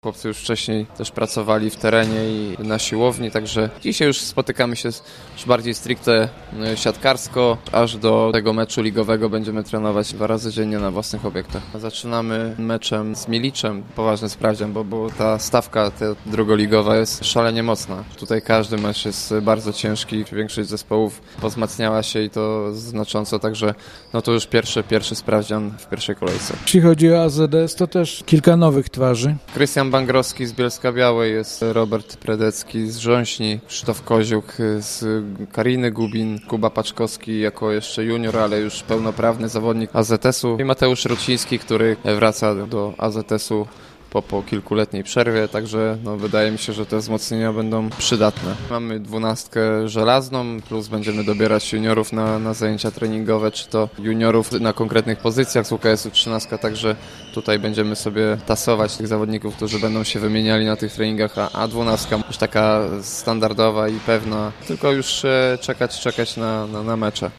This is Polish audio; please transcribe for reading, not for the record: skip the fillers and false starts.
Chłopcy już wcześniej też pracowali w terenie i na siłowni, także dzisiaj już spotykamy się już bardziej stricte siatkarsko, aż do tego meczu ligowego będziemy trenować 2 razy dziennie na własnych obiektach. Zaczynamy meczem z Miliczem, poważny sprawdzian, bo ta stawka drugoligowa jest szalenie mocna. Tutaj każdy mecz jest bardzo ciężki, większość zespołów pozmacniała się i to znacząco, także no to już pierwszy sprawdzian w pierwszej kolejce. Jeśli chodzi o AZS, to też kilka nowych twarzy. Krystian Bangrowski z Bielska-Białej, jest Robert Predecki z Rząśni, Krzysztof Koziuk z Kariny Gubin, Kuba Paczkowski jako jeszcze junior, ale już pełnoprawny zawodnik AZS-u i Mateusz Ruciński, który wraca do AZS-u po kilkuletniej przerwie, także wydaje mi się, że te wzmocnienia będą przydatne. Mamy 12 żelazną, plus będziemy dobierać juniorów na zajęcia treningowe, czy to juniorów na konkretnych pozycjach z UKS-u 13, także tutaj będziemy sobie tasować tych zawodników, którzy będą się wymieniali na tych treningach, a 12 już taka standardowa i pewna, tylko już czekać na mecze.